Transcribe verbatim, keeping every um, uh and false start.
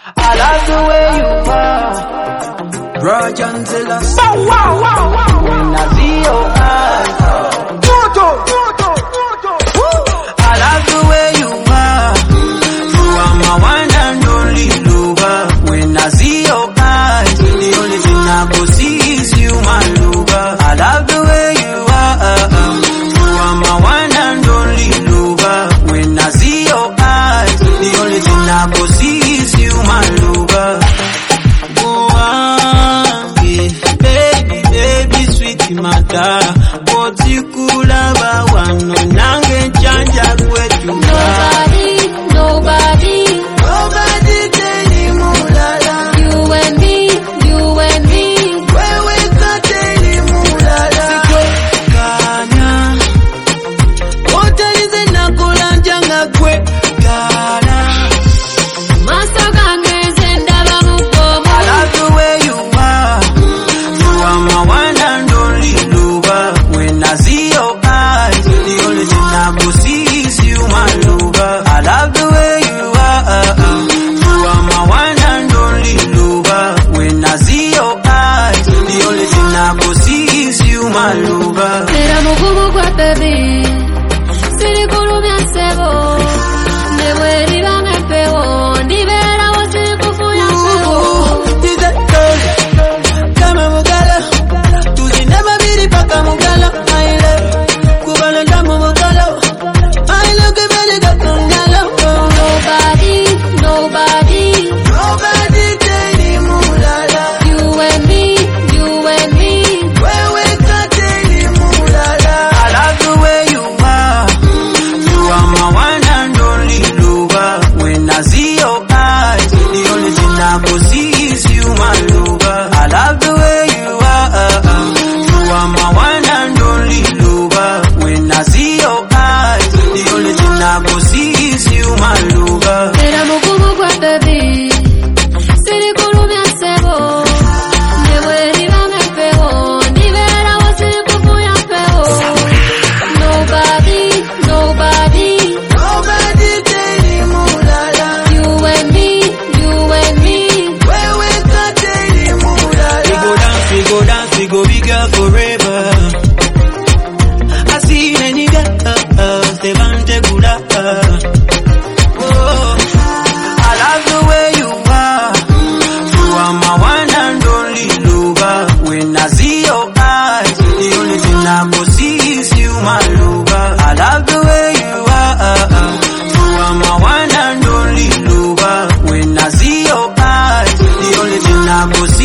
I love the way you are. Rajan Zelas. Wow, wow, wow, wow. When I see your eyes. Toto, toto, toto. I love the way you are. You are my one and only lover. When I see your eyes, the only thing I go see is you, my lover. I love the way you are. You are my one and only lover. When I see your eyes, the only thing I go see is you, my lover. Oh, ah, yeah. Baby, baby, sweet mata. Otikula bawano nange chanja kwetu. Nobody, nobody, Nobody tell mulala. you and me, you and me. Wewe kateli mulala. Siko kanya. Otalize nakola njanga kwe kana. Masogange zendaba mukomo. I love the way you are. You are my one and only lover. When I see your eyes, the only thing I go see is you, my lover. I love the way you are. You are my one and only lover. When I see your eyes, the only thing I go see is you, my lover. Era mugumu kwa baby. Siri kurumya sebo. Nebweri bame peo. Nibera wasiri kufuya sebo. Dize girl, kama mugala, tuzinema biri paka mugala. I love, kubala ndamu mugala. I love kebele kakungala. Nobody, nobody, Nobody tell mulala. you and me, you and me. Wewe kateli mulala. I love the way you are. You are my one and only lover. When I see your eyes, the only thing I go see is you, my lover. I love the way you are. You are my one and only lover. When I see your eyes, the only thing I go see is you, my lover. Era mugumu kwa baby. Siri kurumya sebo. Nebweri bame peo. Nibera wasiri kufuya peo. Nobody, nobody, Nobody tell mulala. you and me, you and me. Wewe kateli mulala. We go dance, we go dance, we go be girl forever. I see many girls, they want to go down. Oh, I love the way you are. You are my one and only lover. When I see your eyes, the only thing I go see is you, my lover. I love the way you are. You are my one and only lover. When I see your eyes, the only thing I go see